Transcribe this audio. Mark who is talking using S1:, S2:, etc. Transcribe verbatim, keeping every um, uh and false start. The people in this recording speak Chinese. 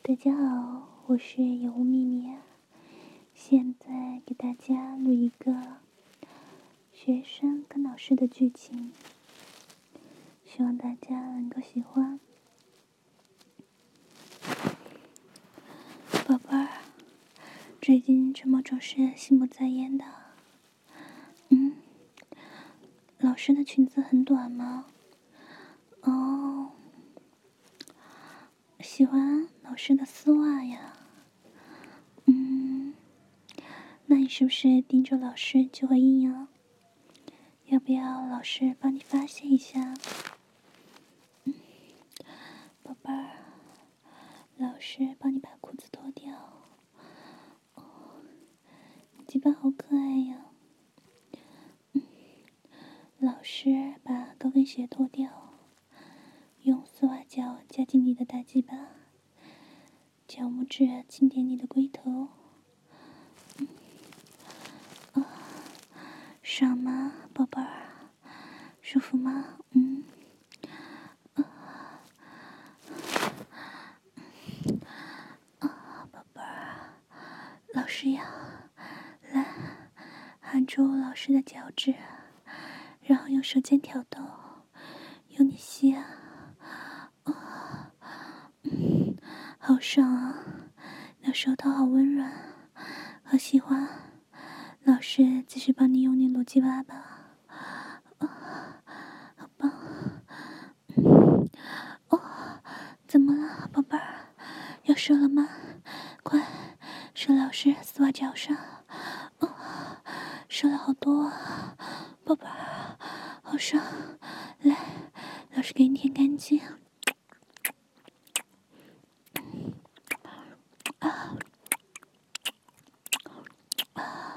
S1: 大家好，我是尤咪咪，现在给大家录一个学生跟老师的剧情，希望大家能够喜欢。宝贝儿，最近怎么总是心不在焉的？嗯，老师的裙子很短吗？哦，喜欢老师的丝袜呀。嗯，那你是不是盯着老师就会硬啊？要不要老师帮你发泄一下？嗯，宝贝儿，老师帮你把裤子脱掉。哦，你鸡巴好可爱呀。嗯，老师把高跟鞋脱掉，用丝袜脚夹紧你的大鸡巴，脚拇指轻点你的龟头。嗯，啊，爽吗，宝贝儿？舒服吗？嗯。啊，啊，宝贝儿，老师呀，来，含住老师的脚趾，然后用舌尖挑逗，用力吸啊，啊，嗯，好爽啊！你的舌头好温软，好喜欢。老师继续帮你用力撸鸡巴吧，啊，好棒！嗯，哦，怎么了，宝贝儿？要射了吗？快，射老师丝袜脚上！哦，射了好多啊，宝贝儿，好爽！来，老师给你舔干净，